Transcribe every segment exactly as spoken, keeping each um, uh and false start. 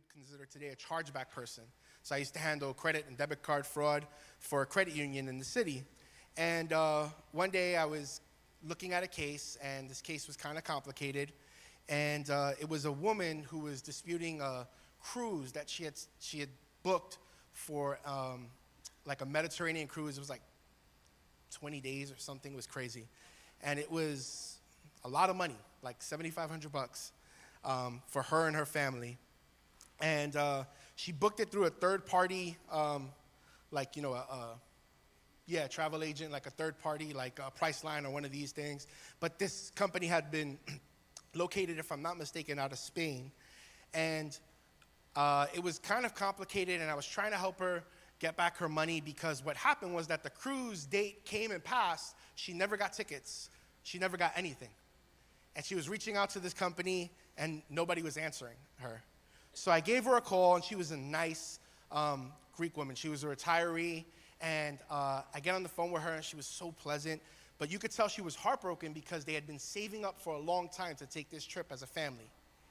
would consider today a chargeback person. So I used to handle credit and debit card fraud for a credit union in the city. And uh, one day I was looking at a case, and this case was kind of complicated. And uh, it was a woman who was disputing a cruise that she had she had booked for um, like a Mediterranean cruise. It was like twenty days or something. It was crazy. And it was a lot of money, like seventy-five hundred bucks um, for her and her family. And uh, she booked it through a third party, um, like, you know, a, a, yeah, travel agent, like a third party, like a Priceline or one of these things. But this company had been located, if I'm not mistaken, out of Spain. And uh, it was kind of complicated, and I was trying to help her get back her money, because what happened was that the cruise date came and passed. She never got tickets. She never got anything. And she was reaching out to this company, and nobody was answering her. So I gave her a call, and she was a nice um, Greek woman. She was a retiree, and uh, I get on the phone with her, and she was so pleasant. But you could tell she was heartbroken because they had been saving up for a long time to take this trip as a family.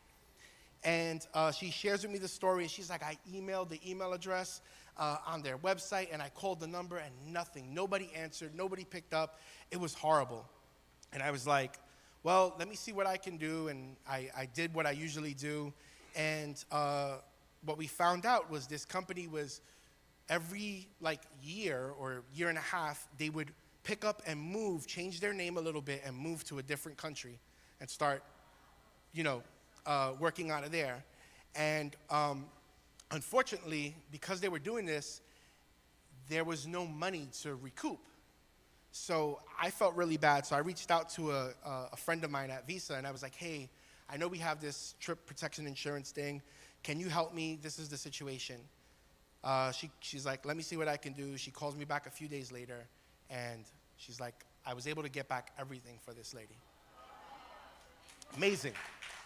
And uh, she shares with me the story, and she's like, I emailed the email address uh, on their website, and I called the number, and nothing. Nobody answered. Nobody picked up. It was horrible. And I was like, well, let me see what I can do. And I, I did what I usually do. And uh, what we found out was this company was every like year or year and a half, they would pick up and move, change their name a little bit, and move to a different country and start, you know, uh, working out of there. And um, unfortunately, because they were doing this, there was no money to recoup. So I felt really bad. So I reached out to a, a friend of mine at Visa, and I was like, hey, I know we have this trip protection insurance thing. Can you help me? This is the situation. Uh, she, she's like, let me see what I can do. She calls me back a few days later, and she's like, I was able to get back everything for this lady. Amazing.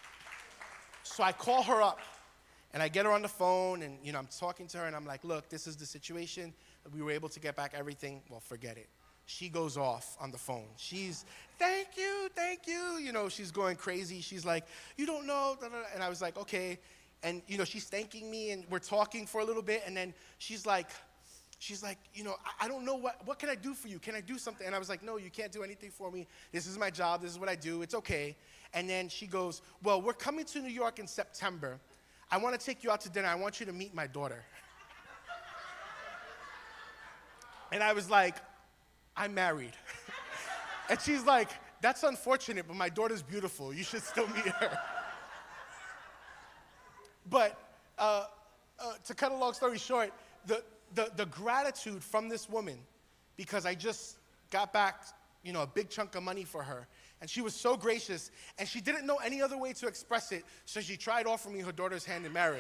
So I call her up, and I get her on the phone, and you know, I'm talking to her, and I'm like, look, this is the situation. We were able to get back everything. Well, forget it. She goes off on the phone. She's, thank you, thank you. You know, she's going crazy. She's like, you don't know. Da, da, da. And I was like, okay. And, you know, she's thanking me, and we're talking for a little bit. And then she's like, she's like, you know, I, I don't know, what, what can I do for you? Can I do something? And I was like, no, you can't do anything for me. This is my job. This is what I do. It's okay. And then she goes, well, we're coming to New York in September. I want to take you out to dinner. I want you to meet my daughter. And I was like, I'm married. And she's like, that's unfortunate, but my daughter's beautiful. You should still meet her. But uh, uh, to cut a long story short, the, the, the gratitude from this woman, because I just got back, you know, a big chunk of money for her. And she was so gracious, and she didn't know any other way to express it, so she tried offering me her daughter's hand in marriage.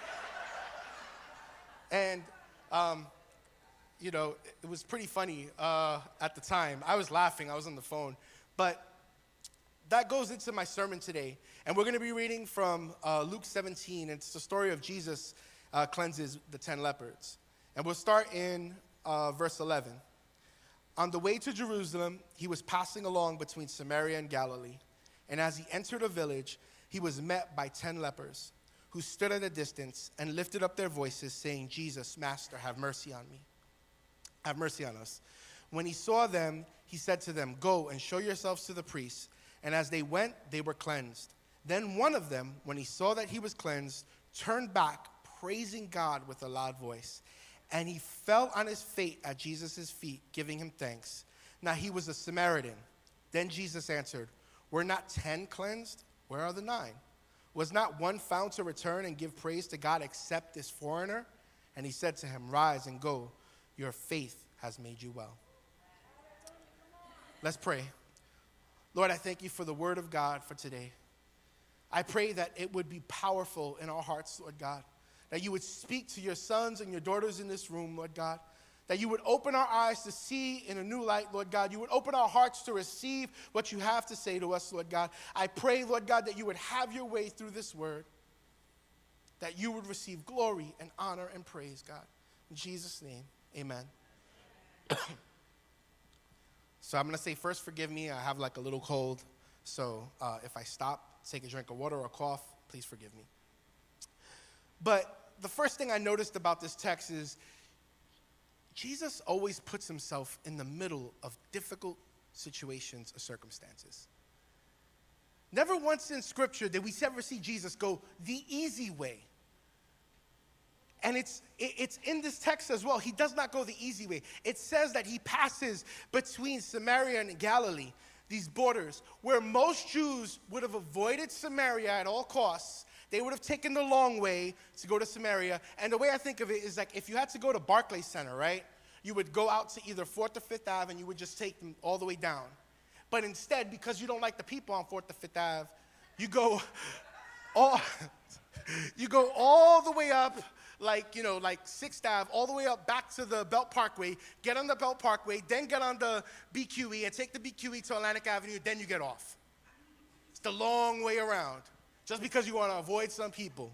And, um, you know, it was pretty funny uh, at the time. I was laughing. I was on the phone. But that goes into my sermon today. And we're going to be reading from uh, Luke seventeen. It's the story of Jesus uh, cleanses the ten lepers. And we'll start in uh, verse eleven. On the way to Jerusalem, he was passing along between Samaria and Galilee. And as he entered a village, he was met by ten lepers, who stood at a distance and lifted up their voices, saying, Jesus, Master, have mercy on me. Have mercy on us. When he saw them, he said to them, go and show yourselves to the priests. And as they went, they were cleansed. Then one of them, when he saw that he was cleansed, turned back, praising God with a loud voice. And he fell on his face at Jesus' feet, giving him thanks. Now he was a Samaritan. Then Jesus answered, were not ten cleansed? Where are the nine? Was not one found to return and give praise to God except this foreigner? And he said to him, rise and go. Your faith has made you well. Let's pray. Lord, I thank you for the word of God for today. I pray that it would be powerful in our hearts, Lord God, that you would speak to your sons and your daughters in this room, Lord God, that you would open our eyes to see in a new light, Lord God. You would open our hearts to receive what you have to say to us, Lord God. I pray, Lord God, that you would have your way through this word, that you would receive glory and honor and praise, God. In Jesus' name. Amen. So I'm going to say first, forgive me. I have like a little cold. So uh, if I stop, take a drink of water or cough, please forgive me. But the first thing I noticed about this text is Jesus always puts himself in the middle of difficult situations or circumstances. Never once in Scripture did we ever see Jesus go the easy way. And it's, it's in this text as well. He does not go the easy way. It says that he passes between Samaria and Galilee, these borders, where most Jews would have avoided Samaria at all costs. They would have taken the long way to go to Samaria. And the way I think of it is like if you had to go to Barclays Center, right? You would go out to either fourth or fifth Avenue and you would just take them all the way down. But instead, because you don't like the people on fourth or fifth Avenue, you go all, you go all the way up, like, you know, like sixth Avenue, all the way up back to the Belt Parkway, get on the Belt Parkway, then get on the B Q E and take the B Q E to Atlantic Avenue, then you get off. It's the long way around, just because you want to avoid some people.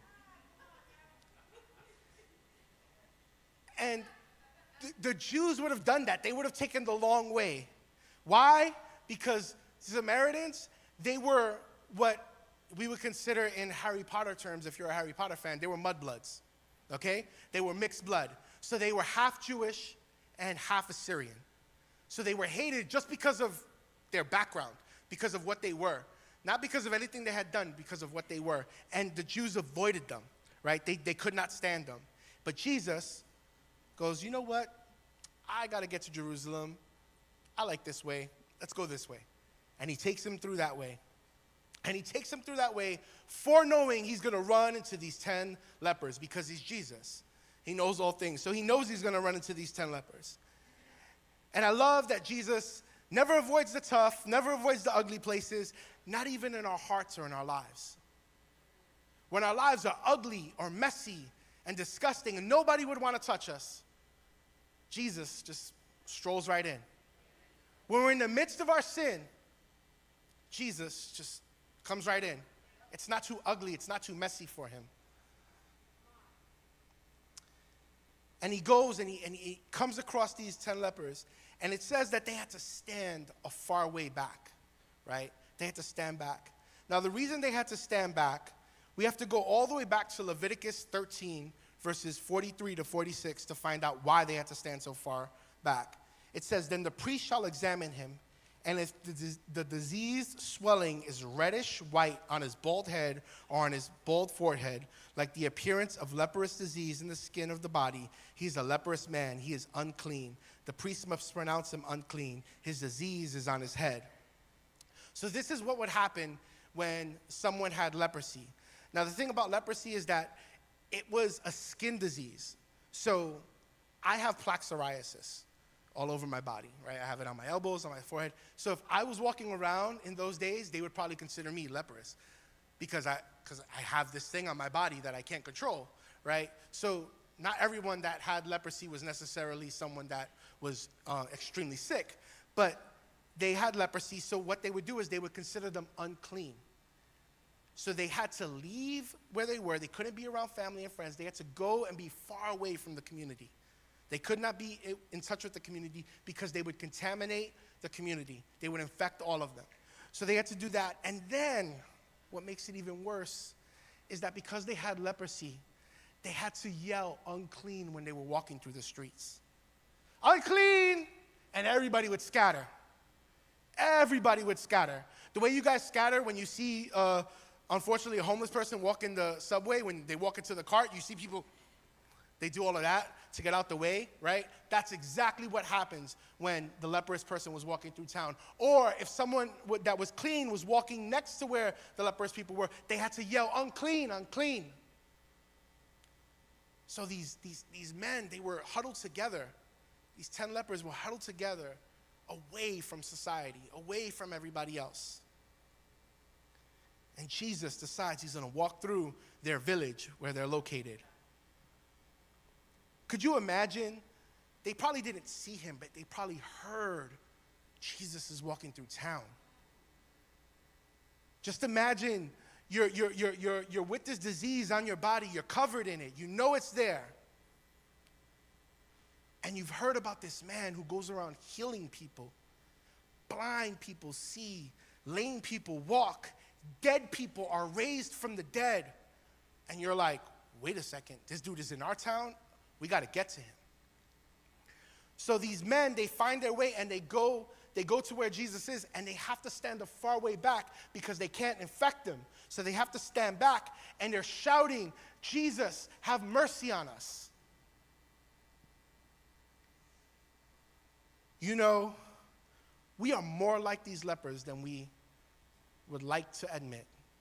And th- the Jews would have done that. They would have taken the long way. Why? Because Samaritans, they were what we would consider in Harry Potter terms, if you're a Harry Potter fan, they were mudbloods, okay? They were mixed blood. So they were half Jewish and half Assyrian. So they were hated just because of their background, because of what they were. Not because of anything they had done, because of what they were. And the Jews avoided them, right? They, they could not stand them. But Jesus goes, you know what? I got to get to Jerusalem. I like this way. Let's go this way. And he takes him through that way. And he takes him through that way foreknowing he's going to run into these ten lepers because he's Jesus. He knows all things. So he knows he's going to run into these ten lepers. And I love that Jesus never avoids the tough, never avoids the ugly places, not even in our hearts or in our lives. When our lives are ugly or messy and disgusting and nobody would want to touch us, Jesus just strolls right in. When we're in the midst of our sin, Jesus just comes right in. It's not too ugly. It's not too messy for him. And he goes and he, and he comes across these ten lepers. And it says that they had to stand a far way back, right? They had to stand back. Now, the reason they had to stand back, we have to go all the way back to Leviticus thirteen, verses forty-three to forty-six to find out why they had to stand so far back. It says, then the priest shall examine him, and if the, the diseased swelling is reddish white on his bald head or on his bald forehead, like the appearance of leprous disease in the skin of the body, he is a leprous man. He is unclean. The priest must pronounce him unclean. His disease is on his head. So this is what would happen when someone had leprosy. Now, the thing about leprosy is that it was a skin disease. So I have plaque psoriasis all over my body, right? I have it on my elbows, on my forehead. So if I was walking around in those days, they would probably consider me leprous because I, because I have this thing on my body that I can't control, right? So not everyone that had leprosy was necessarily someone that was uh, extremely sick, but they had leprosy, so what they would do is they would consider them unclean. So they had to leave where they were. They couldn't be around family and friends. They had to go and be far away from the community. They could not be in touch with the community because they would contaminate the community. They would infect all of them. So they had to do that. And then what makes it even worse is that because they had leprosy, they had to yell unclean when they were walking through the streets. Unclean! And everybody would scatter. Everybody would scatter. The way you guys scatter when you see, uh, unfortunately, a homeless person walk in the subway, when they walk into the cart, you see people, they do all of that to get out the way, right? That's exactly what happens when the leprous person was walking through town. Or if someone w- that was clean was walking next to where the leprous people were, they had to yell, unclean, unclean. So these, these, these men, they were huddled together. These ten lepers were huddled together away from society, away from everybody else. And Jesus decides he's going to walk through their village where they're located. Could you imagine? They probably didn't see him, but they probably heard Jesus is walking through town. Just imagine you're, you're, you're, you're, you're with this disease on your body. You're covered in it. You know it's there. And you've heard about this man who goes around healing people. Blind people see. Lame people walk. Dead people are raised from the dead. And you're like, wait a second, this dude is in our town? We got to get to him. So these men, they find their way and they go, they go to where Jesus is, and they have to stand a far way back because they can't infect them. So they have to stand back, and they're shouting, Jesus, have mercy on us. You know, we are more like these lepers than we would like to admit.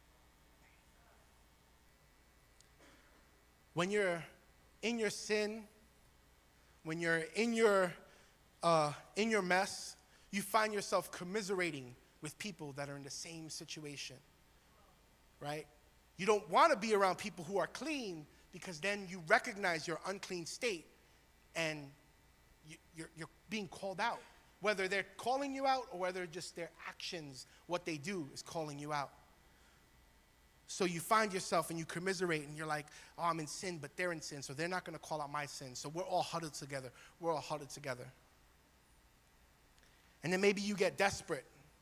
When you're in your sin, when you're in your, uh, in your mess, you find yourself commiserating with people that are in the same situation, right? You don't want to be around people who are clean because then you recognize your unclean state and you, you're, you're being called out. Whether they're calling you out or whether just their actions, what they do is calling you out. So you find yourself and you commiserate and you're like, oh, I'm in sin, but they're in sin, so they're not going to call out my sin. So we're all huddled together. We're all huddled together. And then maybe you get desperate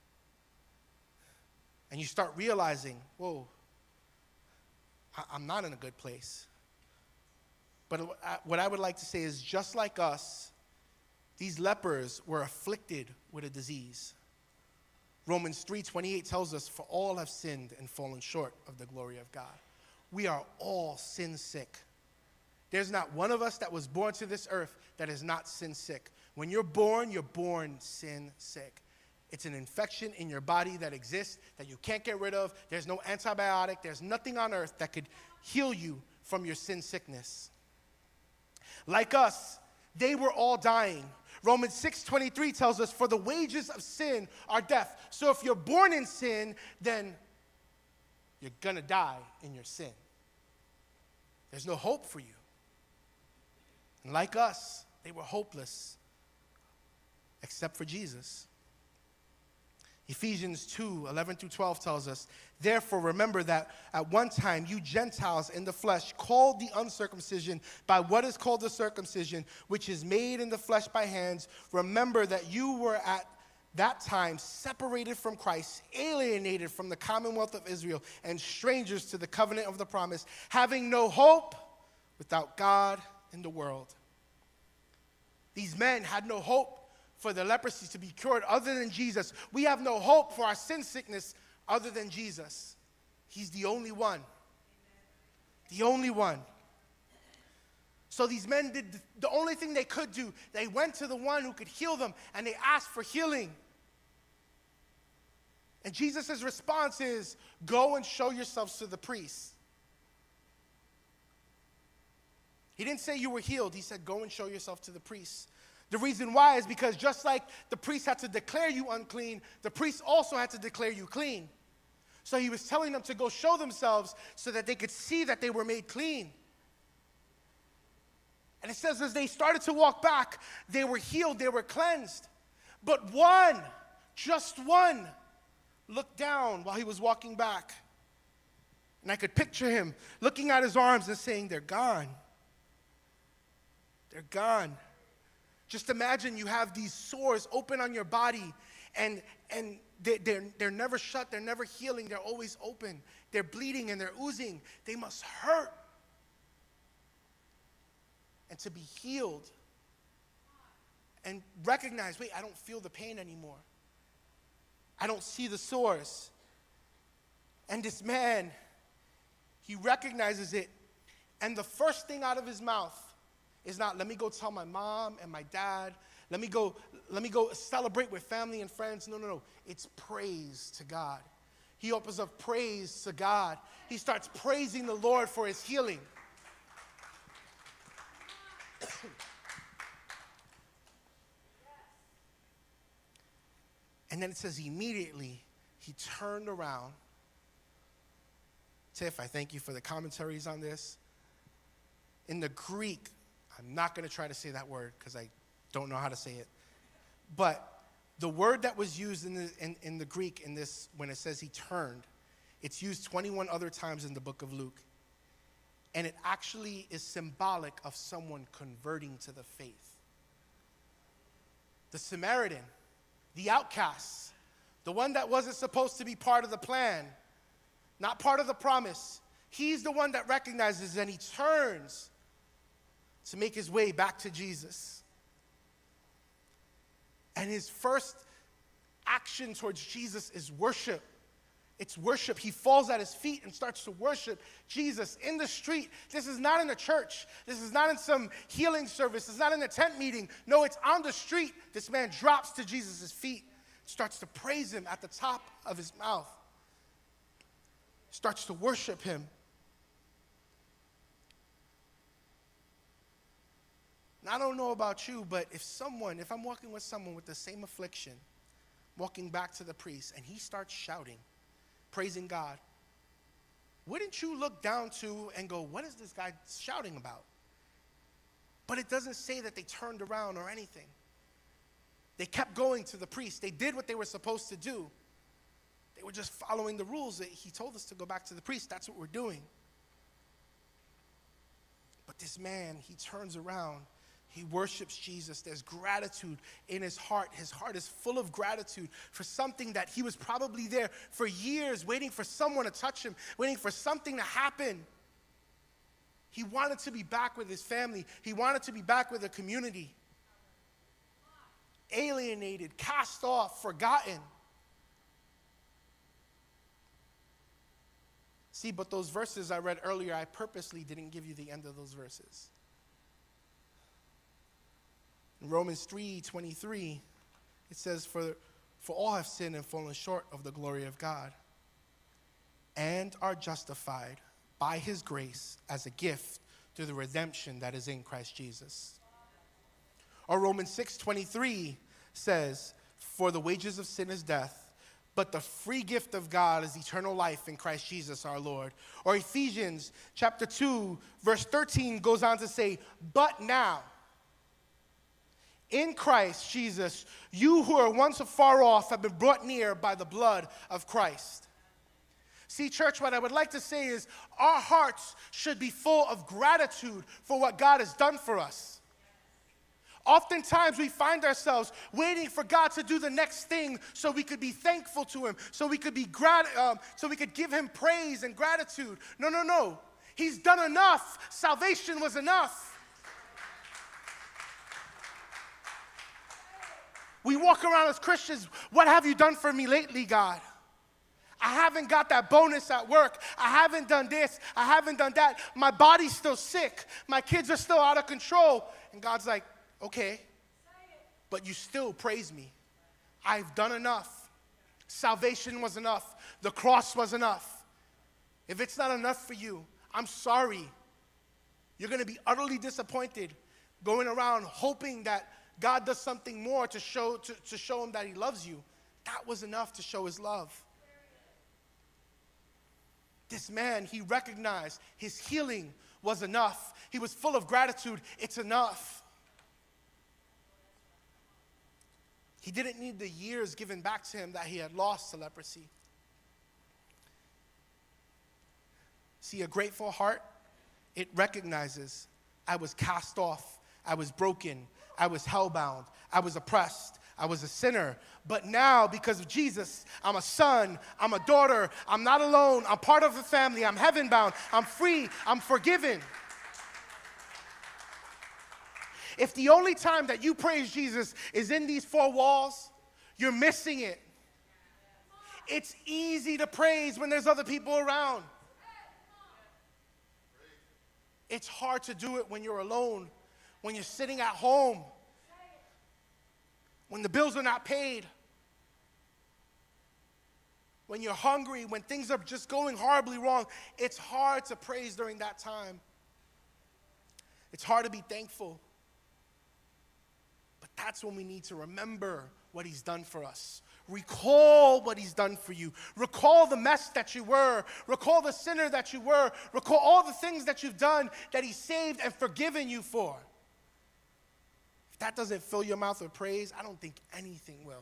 and you start realizing, whoa, I- I'm not in a good place. But what I would like to say is, just like us, these lepers were afflicted with a disease. Romans three twenty-eight tells us, for all have sinned and fallen short of the glory of God. We are all sin sick. There's not one of us that was born to this earth that is not sin sick. When you're born, you're born sin sick. It's an infection in your body that exists that you can't get rid of. There's no antibiotic. There's nothing on earth that could heal you from your sin sickness. Like us, they were all dying. Romans six twenty-three tells us, for the wages of sin are death. So if you're born in sin, then you're going to die in your sin. There's no hope for you. And like us, they were hopeless, except for Jesus. Ephesians two eleven through twelve tells us, therefore remember that at one time you Gentiles in the flesh, called the uncircumcision by what is called the circumcision, which is made in the flesh by hands, remember that you were at that time separated from Christ, alienated from the commonwealth of Israel, and strangers to the covenant of the promise, having no hope without God in the world. These men had no hope for the leprosy to be cured other than Jesus. We have no hope for our sin sickness other than Jesus. He's the only one. The only one. So these men did the only thing they could do. They went to the one who could heal them and they asked for healing. And Jesus' response is, go and show yourselves to the priests. He didn't say you were healed. He said, go and show yourself to the priests. The reason why is because just like the priest had to declare you unclean, the priest also had to declare you clean. So he was telling them to go show themselves so that they could see that they were made clean. And it says as they started to walk back, they were healed, they were cleansed. But one, just one, looked down while he was walking back. And I could picture him looking at his arms and saying, they're gone. They're gone. Just imagine you have these sores open on your body, and, and they, they're, they're never shut, they're never healing, they're always open. They're bleeding and they're oozing. They must hurt. And to be healed and recognize, wait, I don't feel the pain anymore. I don't see the sores. And this man, he recognizes it, and the first thing out of his mouth is not, let me go tell my mom and my dad. Let me go, let me go celebrate with family and friends. No, no, no. It's praise to God. He opens up praise to God. He starts praising the Lord for his healing. And then it says immediately he turned around. Tiff, I thank you for the commentaries on this. In the Greek, I'm not going to try to say that word because I don't know how to say it. But the word that was used in the, in, in the Greek in this, when it says he turned, it's used twenty-one other times in the book of Luke. And it actually is symbolic of someone converting to the faith. The Samaritan, the outcast, the one that wasn't supposed to be part of the plan, not part of the promise, He's the one that recognizes, and he turns to make his way back to Jesus. And his first action towards Jesus is worship. It's worship. He falls at his feet and starts to worship Jesus in the street. This is not in a church. This is not in some healing service. It's not in a tent meeting. No, it's on the street. This man drops to Jesus' feet, starts to praise him at the top of his mouth, starts to worship him. And I don't know about you, but if someone, if I'm walking with someone with the same affliction, walking back to the priest, and he starts shouting, praising God, wouldn't you look down to and go, what is this guy shouting about? But it doesn't say that they turned around or anything. They kept going to the priest. They did what they were supposed to do. They were just following the rules. He told us to go back to the priest. That's what we're doing. But this man, he turns around. He worships Jesus. There's gratitude in his heart. His heart is full of gratitude for something that he was probably there for years, waiting for someone to touch him, waiting for something to happen. He wanted to be back with his family. He wanted to be back with the community. Alienated, cast off, forgotten. See, but those verses I read earlier, I purposely didn't give you the end of those verses. In Romans three twenty-three, it says, for, for all have sinned and fallen short of the glory of God, and are justified by his grace as a gift through the redemption that is in Christ Jesus. Or Romans six twenty-three says, for the wages of sin is death, but the free gift of God is eternal life in Christ Jesus our Lord. Or Ephesians chapter two, verse thirteen goes on to say, but now, in Christ Jesus, you who are once afar off have been brought near by the blood of Christ. See, church, what I would like to say is our hearts should be full of gratitude for what God has done for us. Oftentimes we find ourselves waiting for God to do the next thing so we could be thankful to him, so we could be grat- um, so we could give him praise and gratitude. No, no, no. He's done enough. Salvation was enough. We walk around as Christians, what have you done for me lately, God? I haven't got that bonus at work. I haven't done this. I haven't done that. My body's still sick. My kids are still out of control. And God's like, okay, but you still praise me. I've done enough. Salvation was enough. The cross was enough. If it's not enough for you, I'm sorry. You're going to be utterly disappointed going around hoping that God does something more to show, to, to show him that he loves you. That was enough to show his love. This man, he recognized his healing was enough. He was full of gratitude. It's enough. He didn't need the years given back to him that he had lost to leprosy. See, a grateful heart, it recognizes I was cast off, I was broken, I was hellbound, I was oppressed, I was a sinner. But now, because of Jesus, I'm a son, I'm a daughter, I'm not alone, I'm part of the family, I'm heaven-bound, I'm free, I'm forgiven. If the only time that you praise Jesus is in these four walls, you're missing it. It's easy to praise when there's other people around. It's hard to do it when you're alone, when you're sitting at home, when the bills are not paid, when you're hungry, when things are just going horribly wrong. It's hard to praise during that time. It's hard to be thankful. But that's when we need to remember what he's done for us. Recall what he's done for you. Recall the mess that you were. Recall the sinner that you were. Recall all the things that you've done that he saved and forgiven you for. If that doesn't fill your mouth with praise, I don't think anything will.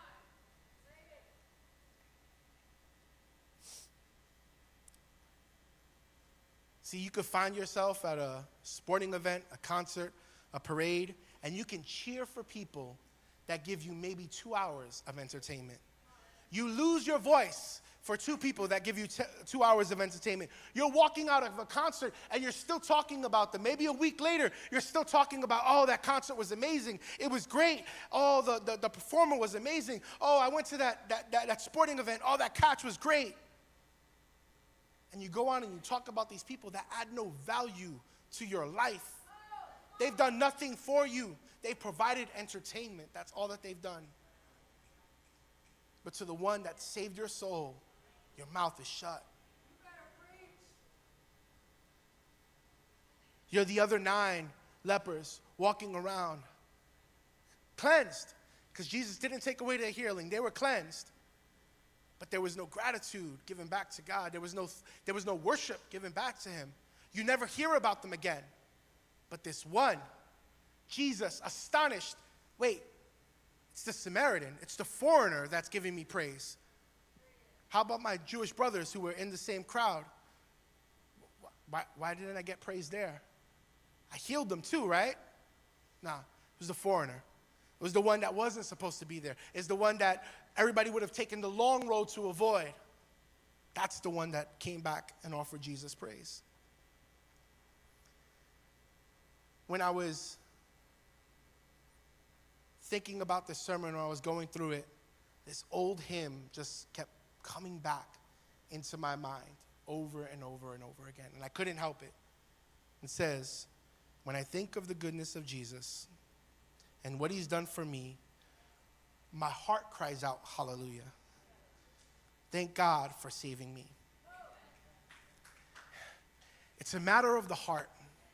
See, you could find yourself at a sporting event, a concert, a parade, and you can cheer for people that give you maybe two hours of entertainment. You lose your voice for two people that give you t- two hours of entertainment. You're walking out of a concert and you're still talking about them. Maybe a week later, you're still talking about, oh, that concert was amazing. It was great. Oh, the, the, the performer was amazing. Oh, I went to that, that, that, that sporting event. Oh, that catch was great. And you go on and you talk about these people that add no value to your life. They've done nothing for you. They've provided entertainment. That's all that they've done. But to the one that saved your soul, your mouth is shut. You're the other nine lepers walking around, cleansed, because Jesus didn't take away their healing. They were cleansed. But there was no gratitude given back to God. There was no, there was no worship given back to him. You never hear about them again. But this one, Jesus, astonished, wait, it's the Samaritan, it's the foreigner that's giving me praise. How about my Jewish brothers who were in the same crowd? Why, why didn't I get praise there? I healed them too, right? Nah, it was the foreigner. It was the one that wasn't supposed to be there. It's the one that everybody would have taken the long road to avoid. That's the one that came back and offered Jesus praise. When I was thinking about this sermon, or I was going through it, this old hymn just kept coming back into my mind over and over and over again, and I couldn't help it. It says, when I think of the goodness of Jesus and what he's done for me, my heart cries out, hallelujah. Thank God for saving me. It's a matter of the heart.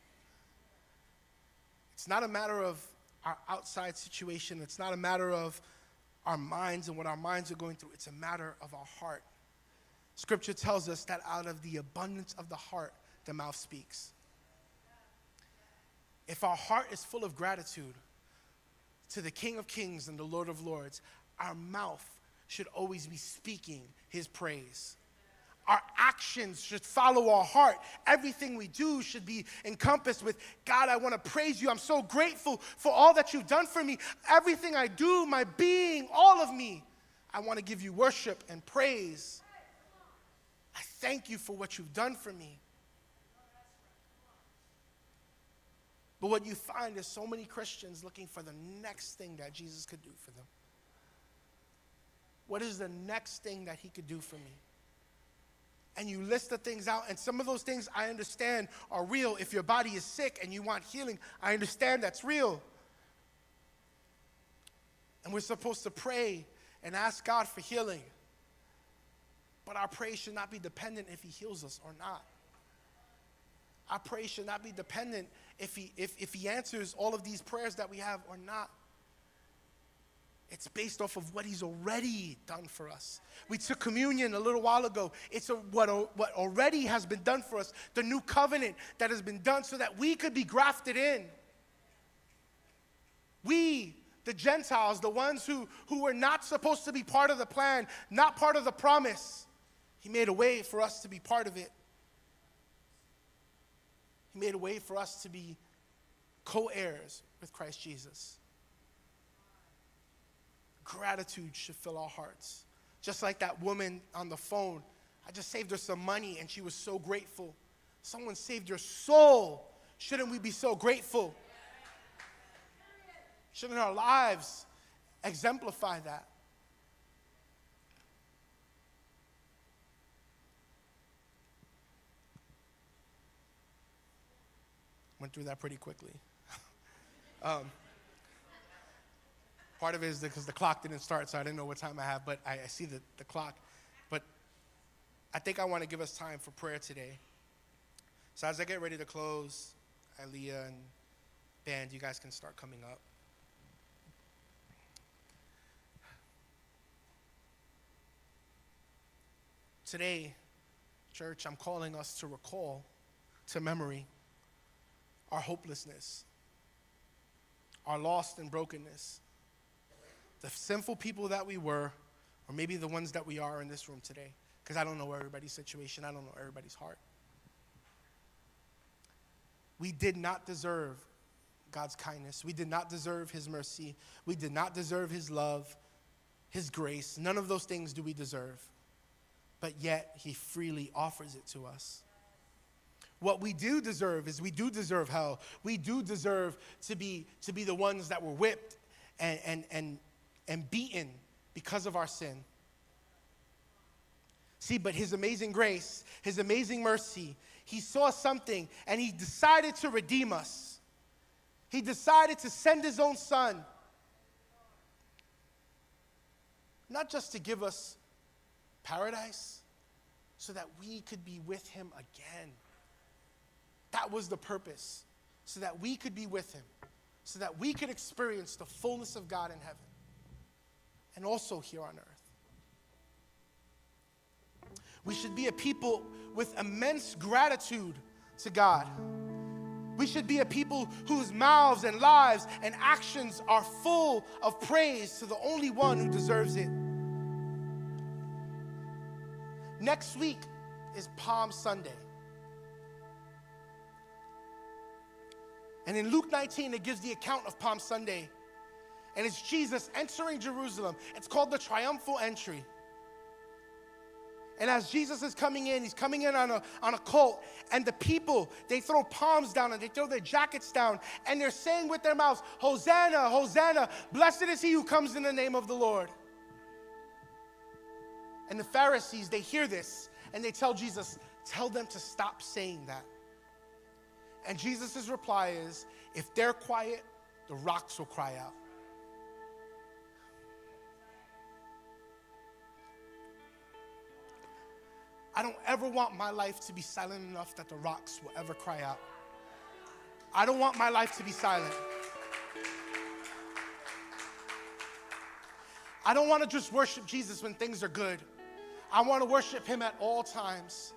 It's not a matter of our outside situation. It's not a matter of our minds and what our minds are going through. It's a matter of our heart. Scripture tells us that out of the abundance of the heart, the mouth speaks. If our heart is full of gratitude to the King of Kings and the Lord of Lords, our mouth should always be speaking his praise. Our actions should follow our heart. Everything we do should be encompassed with, God, I want to praise you. I'm so grateful for all that you've done for me. Everything I do, my being, all of me, I want to give you worship and praise. I thank you for what you've done for me. But what you find is so many Christians looking for the next thing that Jesus could do for them. What is the next thing that he could do for me? And you list the things out, and some of those things I understand are real. If your body is sick and you want healing, I understand that's real. And we're supposed to pray and ask God for healing. But our praise should not be dependent if he heals us or not. Our praise should not be dependent if he, if, if he answers all of these prayers that we have or not. It's based off of what he's already done for us. We took communion a little while ago. It's a, what, what already has been done for us, the new covenant that has been done so that we could be grafted in. We, the Gentiles, the ones who, who were not supposed to be part of the plan, not part of the promise, he made a way for us to be part of it. He made a way for us to be co-heirs with Christ Jesus. Gratitude should fill our hearts. Just like that woman on the phone. I just saved her some money and she was so grateful. Someone saved your soul. Shouldn't we be so grateful? Shouldn't our lives exemplify that? Went through that pretty quickly. um, Part of it is because the clock didn't start, so I didn't know what time I have, but I, I see the, the clock. But I think I want to give us time for prayer today. So as I get ready to close, Aaliyah and band, you guys can start coming up. Today, church, I'm calling us to recall to memory our hopelessness, our lost and brokenness, the sinful people that we were, or maybe the ones that we are in this room today, because I don't know everybody's situation. I don't know everybody's heart. We did not deserve God's kindness. We did not deserve his mercy. We did not deserve his love, his grace. None of those things do we deserve. but yet he freely offers it to us. What we do deserve is we do deserve hell. We do deserve to be, to be the ones that were whipped and, and, and, and beaten because of our sin. See, but his amazing grace, his amazing mercy, he saw something and he decided to redeem us. He decided to send his own son. Not just to give us paradise, so that we could be with him again. That was the purpose, so that we could be with him, so that we could experience the fullness of God in heaven, and also here on earth. We should be a people with immense gratitude to God. We should be a people whose mouths and lives and actions are full of praise to the only one who deserves it. Next week is Palm Sunday. And in Luke nineteen, it gives the account of Palm Sunday. And it's Jesus entering Jerusalem. It's called the triumphal entry. And as Jesus is coming in, he's coming in on a, on a colt. And the people, they throw palms down and they throw their jackets down. And they're saying with their mouths, Hosanna, Hosanna, blessed is he who comes in the name of the Lord. And the Pharisees, they hear this and they tell Jesus, tell them to stop saying that. And Jesus' reply is, if they're quiet, the rocks will cry out. I don't ever want my life to be silent enough that the rocks will ever cry out. I don't want my life to be silent. I don't want to just worship Jesus when things are good. I want to worship him at all times.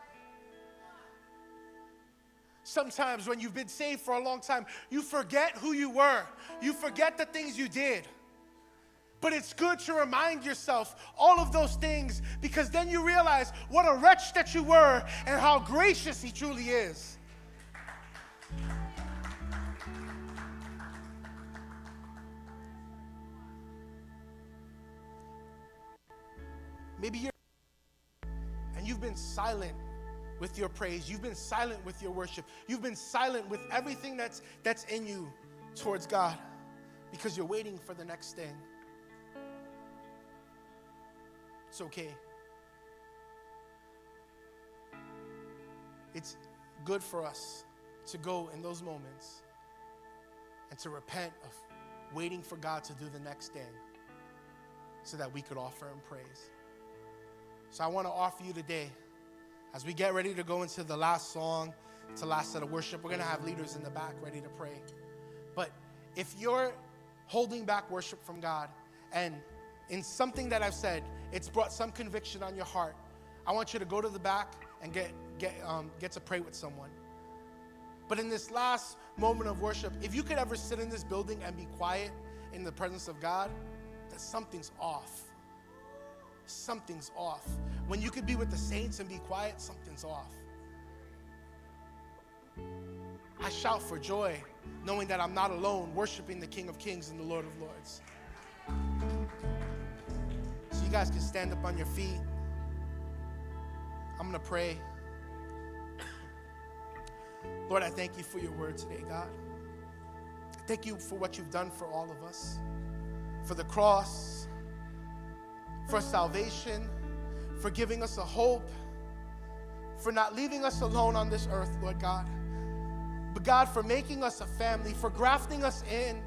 Sometimes when you've been saved for a long time, you forget who you were. You forget the things you did. But it's good to remind yourself all of those things, because then you realize what a wretch that you were and how gracious he truly is. Maybe you're and you've been silent with your praise. You've been silent with your worship. You've been silent with everything that's that's in you towards God because you're waiting for the next thing. It's okay. It's good for us to go in those moments and to repent of waiting for God to do the next thing so that we could offer him praise. So I want to offer you today, as we get ready to go into the last song, to last set of worship, we're going to have leaders in the back ready to pray. But if you're holding back worship from God, and in something that I've said, it's brought some conviction on your heart, I want you to go to the back and get get um, get to pray with someone. But in this last moment of worship, if you could ever sit in this building and be quiet in the presence of God, that something's off. Something's off. When you could be with the saints and be quiet, something's off. I shout for joy, knowing that I'm not alone, worshiping the King of Kings and the Lord of Lords. So you guys can stand up on your feet. I'm going to pray. Lord, I thank you for your word today, God. Thank you for what you've done for all of us, for the cross, for salvation, for giving us a hope, for not leaving us alone on this earth, Lord God. But God, for making us a family, for grafting us in,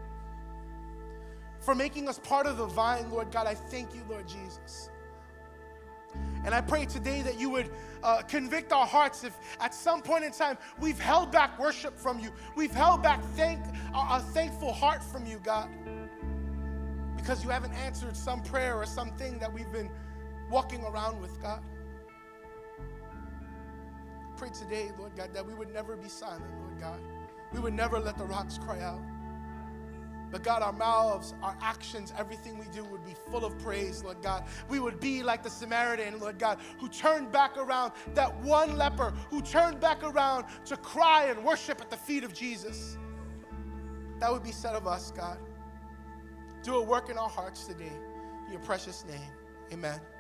for making us part of the vine, Lord God, I thank you, Lord Jesus. And I pray today that you would uh, convict our hearts if at some point in time we've held back worship from you. We've held back thank, a, a thankful heart from you, God, because you haven't answered some prayer or something that we've been walking around with, God. Pray today, Lord God, that we would never be silent, Lord God. We would never let the rocks cry out. But God, our mouths, our actions, everything we do would be full of praise, Lord God. We would be like the Samaritan, Lord God, who turned back around, that one leper who turned back around to cry and worship at the feet of Jesus. That would be said of us, God. Do a work in our hearts today. In your precious name, amen.